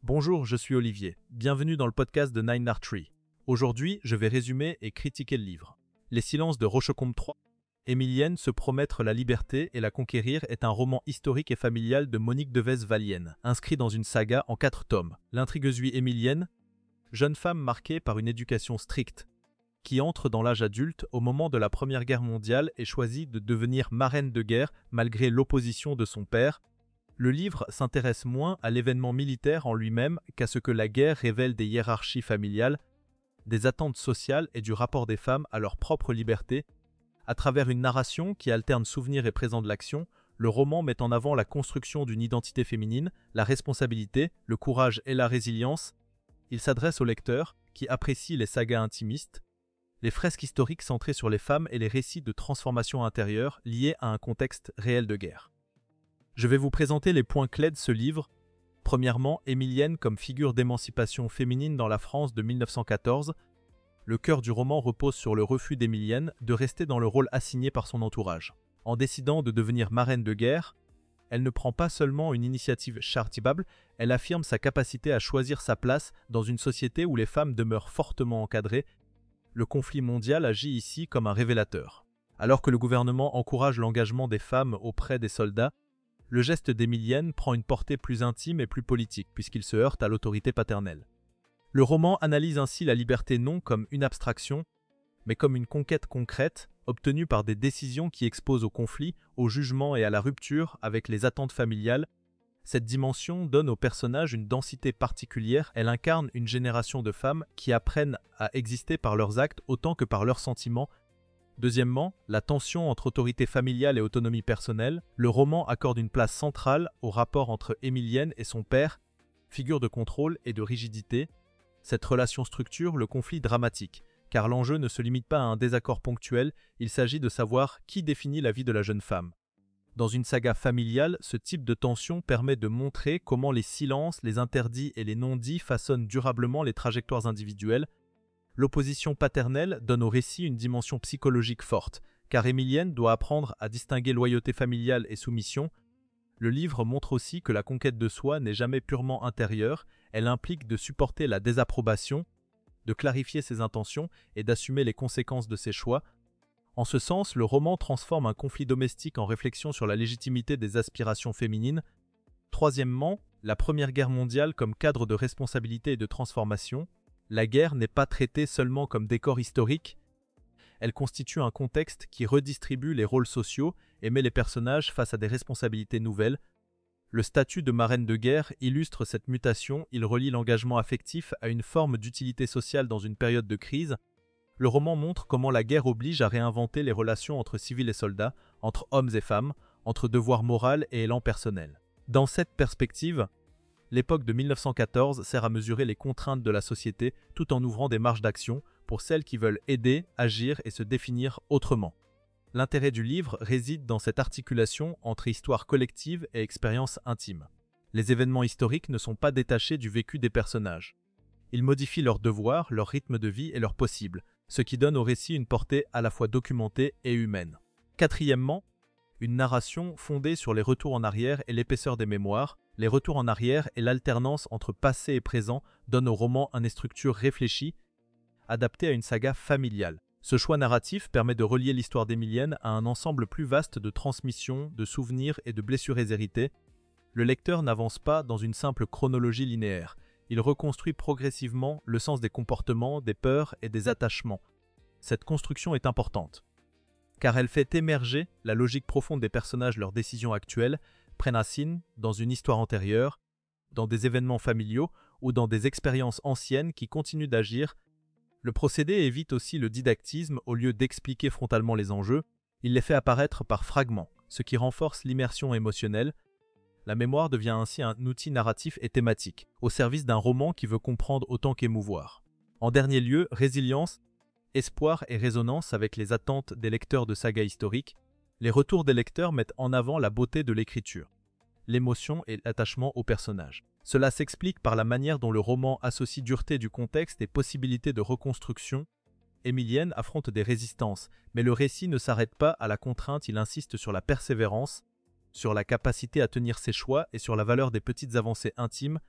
Bonjour, je suis Olivier. Bienvenue dans le podcast de Nine Art Tree. Aujourd'hui, je vais résumer et critiquer le livre. Les silences de Rochecombe III. Émilienne se promettre la liberté et la conquérir est un roman historique et familial de Monique Devez-Valienne, inscrit dans une saga en 4 tomes. L'intrigue suit Émilienne, jeune femme marquée par une éducation stricte, qui entre dans l'âge adulte au moment de la Première Guerre mondiale et choisit de devenir marraine de guerre malgré l'opposition de son père. Le livre s'intéresse moins à l'événement militaire en lui-même qu'à ce que la guerre révèle des hiérarchies familiales, des attentes sociales et du rapport des femmes à leur propre liberté. À travers une narration qui alterne souvenirs et présent de l'action, le roman met en avant la construction d'une identité féminine, la responsabilité, le courage et la résilience. Il s'adresse aux lecteurs qui apprécient les sagas intimistes, les fresques historiques centrées sur les femmes et les récits de transformation intérieure liés à un contexte réel de guerre. Je vais vous présenter les points clés de ce livre. Premièrement, Émilienne comme figure d'émancipation féminine dans la France de 1914. Le cœur du roman repose sur le refus d'Émilienne de rester dans le rôle assigné par son entourage. En décidant de devenir marraine de guerre, elle ne prend pas seulement une initiative charitable, elle affirme sa capacité à choisir sa place dans une société où les femmes demeurent fortement encadrées. Le conflit mondial agit ici comme un révélateur. Alors que le gouvernement encourage l'engagement des femmes auprès des soldats, le geste d'Émilienne prend une portée plus intime et plus politique puisqu'il se heurte à l'autorité paternelle. Le roman analyse ainsi la liberté non comme une abstraction, mais comme une conquête concrète, obtenue par des décisions qui exposent au conflit, au jugement et à la rupture avec les attentes familiales. Cette dimension donne au personnage une densité particulière, elle incarne une génération de femmes qui apprennent à exister par leurs actes autant que par leurs sentiments. Deuxièmement, la tension entre autorité familiale et autonomie personnelle. Le roman accorde une place centrale au rapport entre Émilienne et son père, figure de contrôle et de rigidité. Cette relation structure le conflit dramatique, car l'enjeu ne se limite pas à un désaccord ponctuel, il s'agit de savoir qui définit la vie de la jeune femme. Dans une saga familiale, ce type de tension permet de montrer comment les silences, les interdits et les non-dits façonnent durablement les trajectoires individuelles. L'opposition paternelle donne au récit une dimension psychologique forte, car Émilienne doit apprendre à distinguer loyauté familiale et soumission. Le livre montre aussi que la conquête de soi n'est jamais purement intérieure, elle implique de supporter la désapprobation, de clarifier ses intentions et d'assumer les conséquences de ses choix. En ce sens, le roman transforme un conflit domestique en réflexion sur la légitimité des aspirations féminines. Troisièmement, la Première Guerre mondiale comme cadre de responsabilité et de transformation. La guerre n'est pas traitée seulement comme décor historique, elle constitue un contexte qui redistribue les rôles sociaux et met les personnages face à des responsabilités nouvelles. Le statut de marraine de guerre illustre cette mutation, il relie l'engagement affectif à une forme d'utilité sociale dans une période de crise. Le roman montre comment la guerre oblige à réinventer les relations entre civils et soldats, entre hommes et femmes, entre devoir moral et élan personnel. Dans cette perspective, l'époque de 1914 sert à mesurer les contraintes de la société tout en ouvrant des marges d'action pour celles qui veulent aider, agir et se définir autrement. L'intérêt du livre réside dans cette articulation entre histoire collective et expérience intime. Les événements historiques ne sont pas détachés du vécu des personnages. Ils modifient leurs devoirs, leur rythme de vie et leurs possibles, ce qui donne au récit une portée à la fois documentée et humaine. Quatrièmement, une narration fondée sur les retours en arrière et l'épaisseur des mémoires. Les retours en arrière et l'alternance entre passé et présent donnent au roman une structure réfléchie, adaptée à une saga familiale. Ce choix narratif permet de relier l'histoire d'Émilienne à un ensemble plus vaste de transmissions, de souvenirs et de blessures héritées. Le lecteur n'avance pas dans une simple chronologie linéaire. Il reconstruit progressivement le sens des comportements, des peurs et des attachements. Cette construction est importante, car elle fait émerger la logique profonde des personnages, leurs décisions actuelles, prennent racine dans une histoire antérieure, dans des événements familiaux ou dans des expériences anciennes qui continuent d'agir. Le procédé évite aussi le didactisme au lieu d'expliquer frontalement les enjeux, il les fait apparaître par fragments, ce qui renforce l'immersion émotionnelle. La mémoire devient ainsi un outil narratif et thématique, au service d'un roman qui veut comprendre autant qu'émouvoir. En dernier lieu, résilience, espoir et résonance avec les attentes des lecteurs de sagas historiques. Les retours des lecteurs mettent en avant la beauté de l'écriture, l'émotion et l'attachement aux personnages. Cela s'explique par la manière dont le roman associe dureté du contexte et possibilité de reconstruction. Émilienne affronte des résistances, mais le récit ne s'arrête pas à la contrainte, il insiste sur la persévérance, sur la capacité à tenir ses choix et sur la valeur des petites avancées intimes.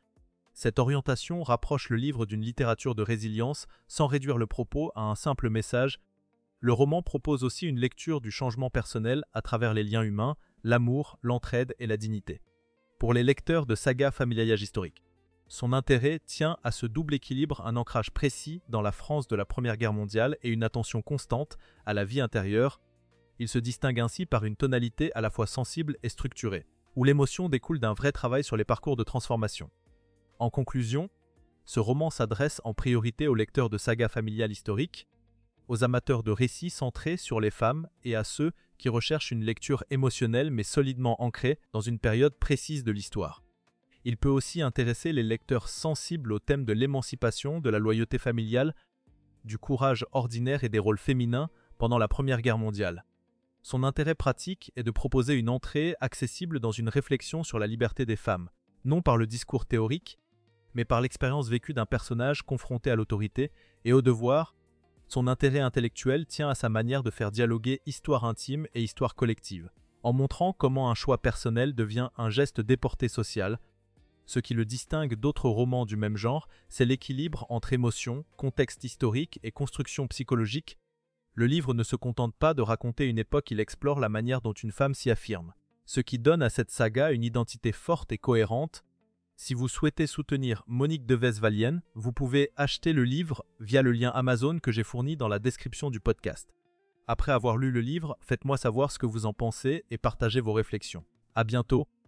Cette orientation rapproche le livre d'une littérature de résilience sans réduire le propos à un simple message. Le roman propose aussi une lecture du changement personnel à travers les liens humains, l'amour, l'entraide et la dignité. Pour les lecteurs de sagas familiales historiques, son intérêt tient à ce double équilibre, un ancrage précis dans la France de la Première Guerre mondiale et une attention constante à la vie intérieure. Il se distingue ainsi par une tonalité à la fois sensible et structurée, où l'émotion découle d'un vrai travail sur les parcours de transformation. En conclusion, ce roman s'adresse en priorité aux lecteurs de sagas familiales historiques, aux amateurs de récits centrés sur les femmes et à ceux qui recherchent une lecture émotionnelle mais solidement ancrée dans une période précise de l'histoire. Il peut aussi intéresser les lecteurs sensibles au thème de l'émancipation, de la loyauté familiale, du courage ordinaire et des rôles féminins pendant la Première Guerre mondiale. Son intérêt pratique est de proposer une entrée accessible dans une réflexion sur la liberté des femmes, non par le discours théorique, mais par l'expérience vécue d'un personnage confronté à l'autorité et au devoir. Son intérêt intellectuel tient à sa manière de faire dialoguer histoire intime et histoire collective, en montrant comment un choix personnel devient un geste déporté social. Ce qui le distingue d'autres romans du même genre, c'est l'équilibre entre émotion, contexte historique et construction psychologique. Le livre ne se contente pas de raconter une époque, il explore la manière dont une femme s'y affirme, ce qui donne à cette saga une identité forte et cohérente. Si vous souhaitez soutenir Monique de Westphalienne, vous pouvez acheter le livre via le lien Amazon que j'ai fourni dans la description du podcast. Après avoir lu le livre, faites-moi savoir ce que vous en pensez et partagez vos réflexions. À bientôt.